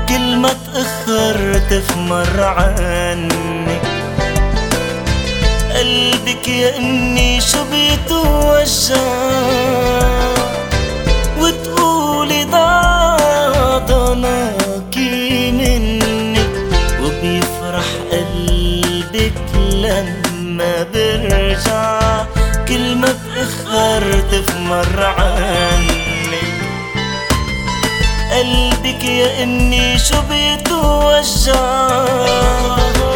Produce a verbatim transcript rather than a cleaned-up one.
كل ما تأخرت في مرة عني. قلبك يا إني شو بيتوجع وتقولي ضناكي مني، وبيفرح قلبك لما برجع كل ما تأخرت في مرة عني. قلبك يا إني شو بيتوجع